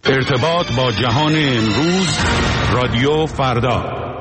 ارتباط با جهان امروز، رادیو فردا.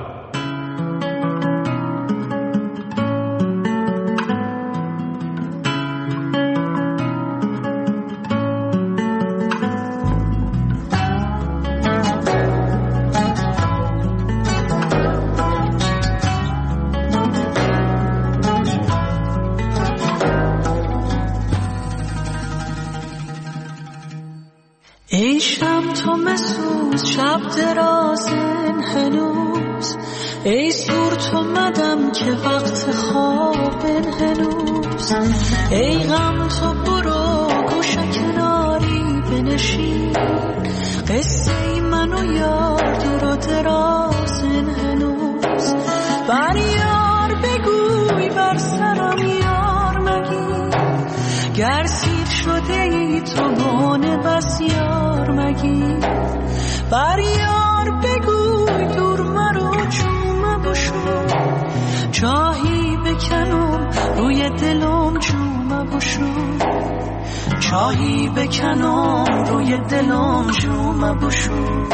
ای شب تو مسوز شب درازن هنوز، ای سور تو مدم که وقت خوابن هنوز، ای غم تو برو گوشه کناری بنشین، قصه من و یار دور و درازن هنوز، بر یار بگوی بر سرم یار مگی، گر سیر شده ای تو بانه بس یار مگی، بر یار بگوی دور مرو چوم بشو، چاهی بکنم روی دلم چوم بشو، چاهی بکنم روی دلم چوم بشو.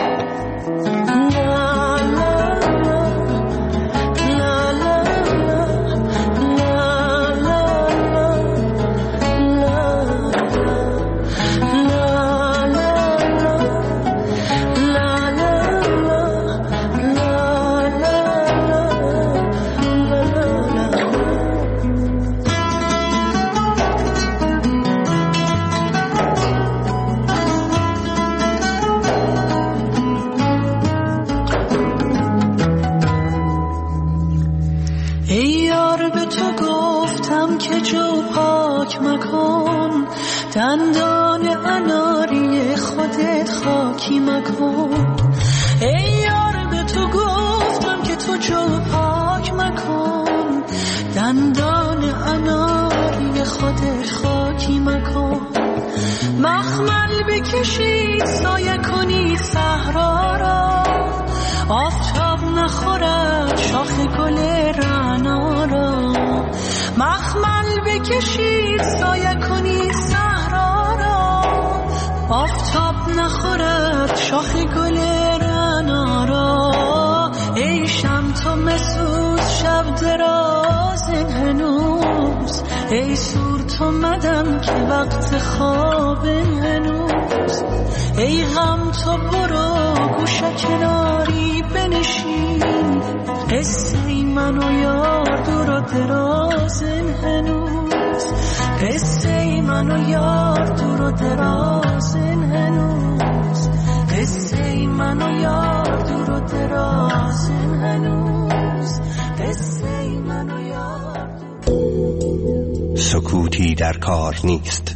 دندان اناری خودت خاکی مکن، ای یار به تو گفتم که تو جو پاک مکن، دندان اناری خودت خاکی مکن، مخمل بکشی سایه کنی صحرا را، آفتاب نخورد شاخ گل رعنا را، مخمل بکشید سایه کنید صحرا را، آفتاب نخورد شاخ گل رعنا را، ای شم تو مسوز شب درازن هنوز، ای سور تو مدم که وقت خوابن هنوز، ای غم تو برو گوشه کناری بنشین، قصه من و یار دور و درازن هنوز، قصه من و یار دور و درازن هنوز، قصه من و یار دور و درازن هنوز، قصه من و یار دور. سکوتی در کار نیست.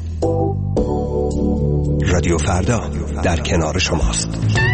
رادیو فردا در کنار شماست.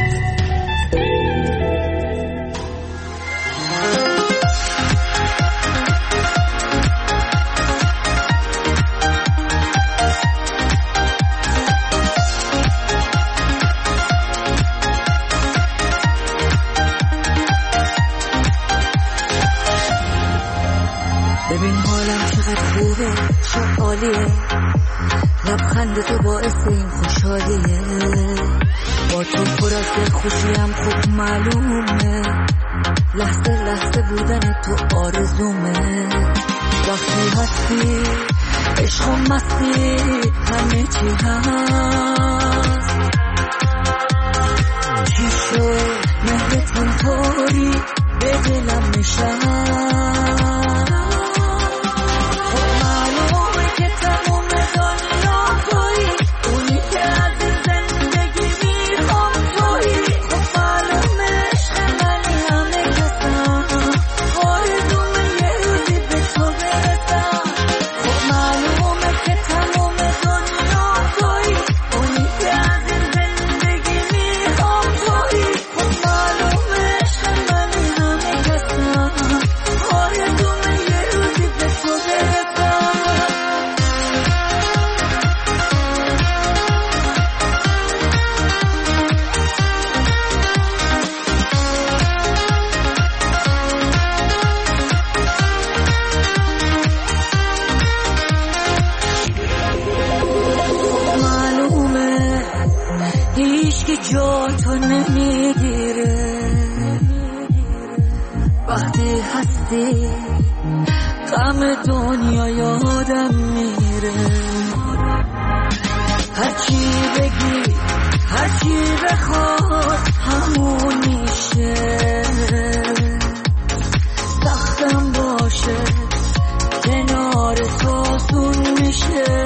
ببین حالم چقدر خوبه، چه عالیه، لبخند تو باعث این خوشحالیه، با تو پر از دلخوشیم خوب معلومه، لحظه لحظه بودن تو آرزومه، وقتی هستی عشق و مستی همه چی هست، چی شد مهرت اینطوری به دلم نشست، هیچ که جا تو نمیگیره وقتی هستی غم دنیا یادم میره هرچی بگی هرچی بخواد همون میشه سختم باشه کنار تو آسون میشه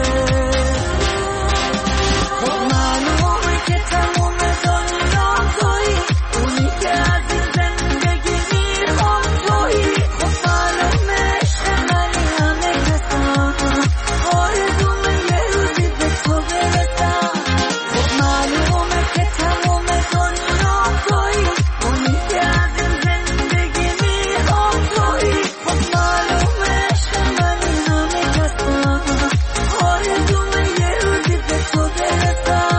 خب معلومه که تموم دنیا تویی اونی که از این زندگی میخوام تویی خب معلومه عشق منی همه کسم آرزومه یه روزی به تو برسم خب معلومه که تموم دنیا تویی اونی که از این زندگی میخوام تویی خب معلومه عشق منی همه کسم آرزومه یه روزی به تو برسم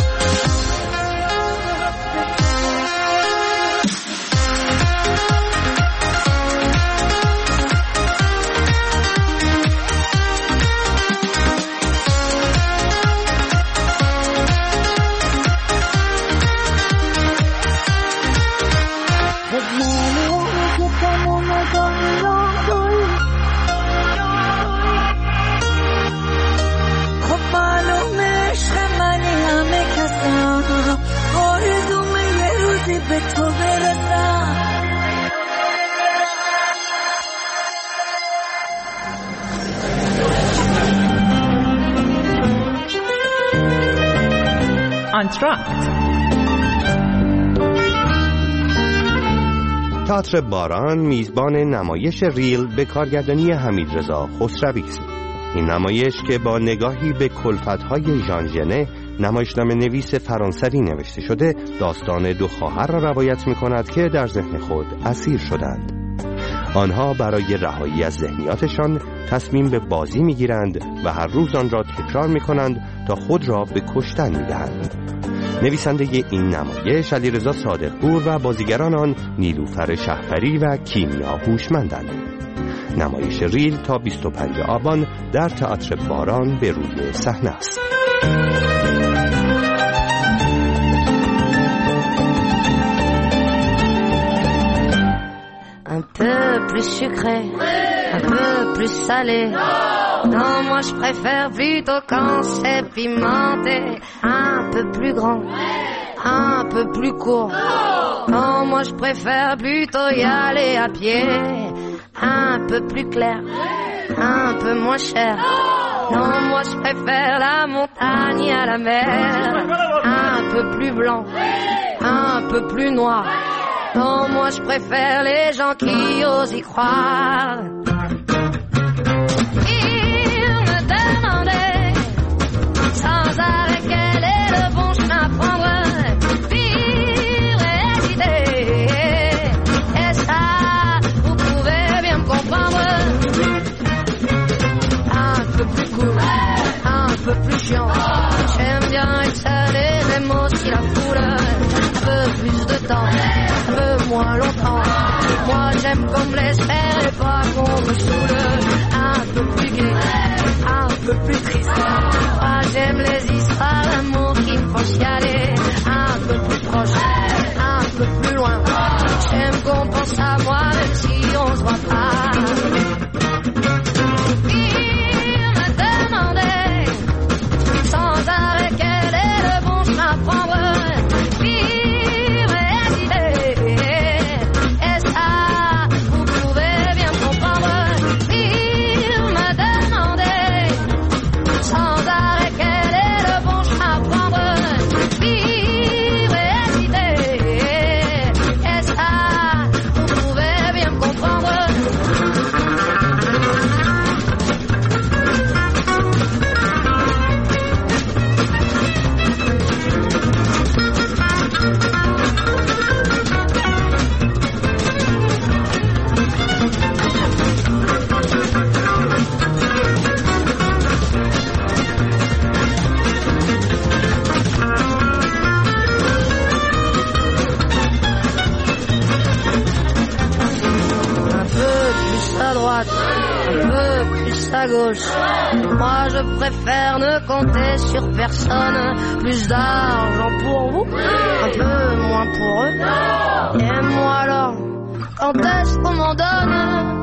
خب معلومه که تموم دنیا تویی خب معلومه عشق منی همه کسم آرزومه یه روزی به تو برسم انتراکت تئاتر باران میزبان نمایش ریل به کارگردانی حمیدرضا خسروی است. این نمایش که با نگاهی به کلفت‌های ژان ژنه نمایشنامه نویس فرانسوی نوشته شده داستان دو خواهر را روایت می‌کند که در ذهن خود اسیر شدند. آنها برای رهایی از ذهنیاتشان تصمیم به بازی می‌گیرند و هر روز آن را تکرار می‌کنند تا خود را به کشتن می‌دهند. نویسنده این نمایش علیرضا صادقپور و بازیگران آن نیلوفر شهپری و کیمیا هوشمندند. نمایش ریل تا 25 آبان در تئاتر باران به روی صحنه است. Un peu plus sucré, un peu plus salé. Non, moi je préfère plutôt quand c'est pimenté. Un peu plus grand, un peu plus court. Non, moi je préfère plutôt y aller à pied. Un peu plus clair, un peu moins cher. Non, moi je préfère la montagne à la mer. Un peu plus blanc, un peu plus noir. Non, moi je préfère les gens qui osent y croire. Il me demandait sans arrêt quel est le bon chemin à prendre. Vivre et hésiter. Et ça, vous pouvez bien me comprendre. Un peu plus cool, un peu plus chiant. J'aime bien être seul et j'aime aussi la foule. Un peu plus de temps, un peu moins longtemps. Moi j'aime qu'on me laisse faire et pas qu'on me saoule. Un peu plus gai, un peu plus triste. Moi j'aime les histoires d'amour qui me font chialer. Un peu plus proche, un peu plus loin. J'aime qu'on pense à moi même si on se voit pas. Il me demandait sans arrêt quel est le bon chemin à prendre. Sans arrêt, quel est le bon chemin à prendre? à gauche. Moi je préfère ne compter sur personne. Plus d'argent pour vous, un peu moins pour eux. Et moi alors, quand est-ce qu'on m'en donne?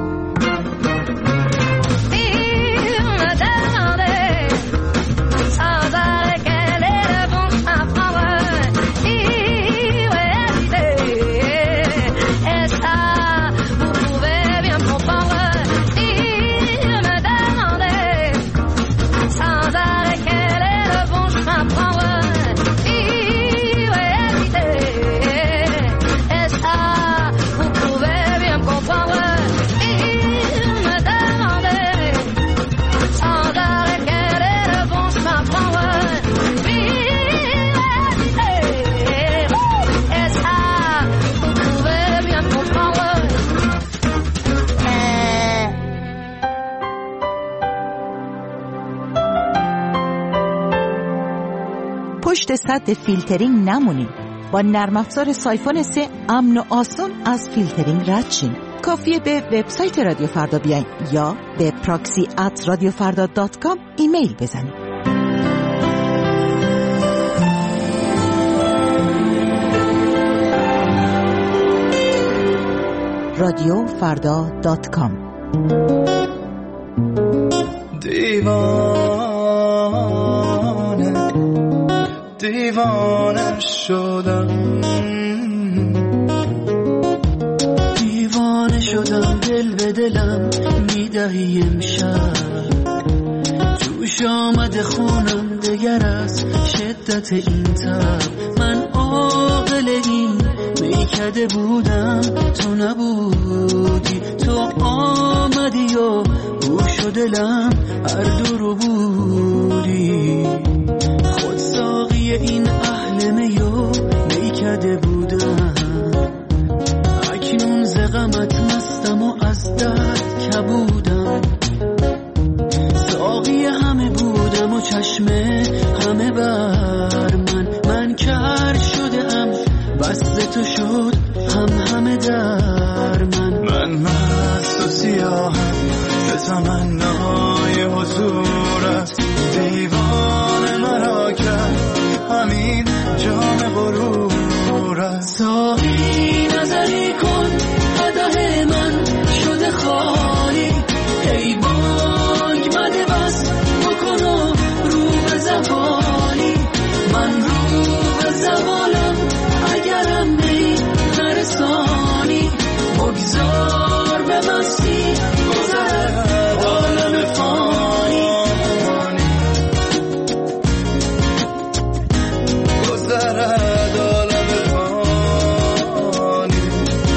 Il me demandait sans arrêt quel est le bon chemin à prendre. Il m'a hésité, et ça vous pouvez bien comprendre. Il me demandait sans arrêt quel est le bon chemin à prendre. Il m'a hésité, et ça vous pouvez bien comprendre. پشت سد فیلترینگ نمونید. با نرم افزار سایفون 3 امن و آسان از فیلترینگ رد شین. کافیه به وبسایت رادیو فردا بیاین یا به proxy@radiofarda.com ایمیل بزنید. radiofarda.com. دیوانه شدم، دیوانه شدم، دل به دلم میدهی امشب. جوش آمده خونم دگر از شدت این تب. من عاقل این میکده بودم، تو نبودی. تو آمدی و گوش و دلم هر دو رو بودی. خود ساقی این اهل میو میکده بودم. اکنون ز غمت مستم و از درد کبودم. ساقی همه بودم و چشمه همه بر من کر شدم. بس تو شد همه در من مست و سیاهم به تمنای حضورت. دیوانه مرا کرد همین جام غرورت. ساقی نظری کن قدح من شده خالی. ای بانگ مده بس بکن و رو به زوالی. من رو به زوالم اگرم می نرسانی. بگذار به مستی گذرد عالم فانی. گذرد عالم فانی.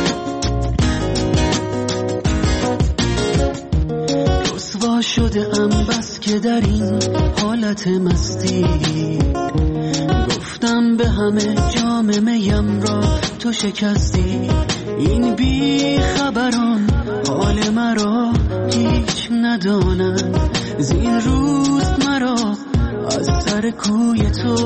رسوا شده ام بس که در این حالت مستی. گفتم به همه جام میم را تو شکستی. این بی خبران حال مرا هیچ ندانند. زین روز مرا از سر کوی تو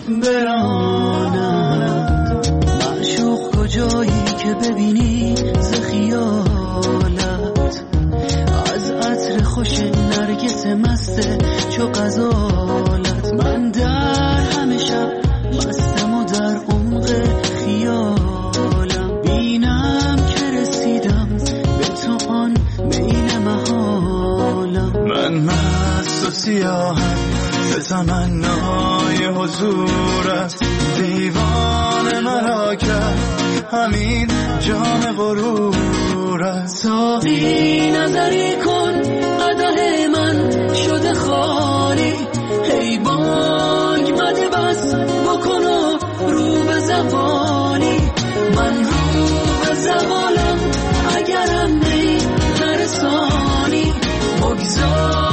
برانند. معشوق کجایی که ببینی ز خیالت. از عطر خوش نرگس مست چو غزالت. من در همه شب مستم و در عمق خیالم. بینم که رسیدم به تو آن میل محالم. من مست و سیاهم به تمنای حضورت. دیوانه مرا کرد همین جام غرورت. ساقی نظری کن قدح من شده خالی. ای بانگ مده بس بکن و رو به زوالی. من رو به زوالم اگرم می نرسانی. بگذار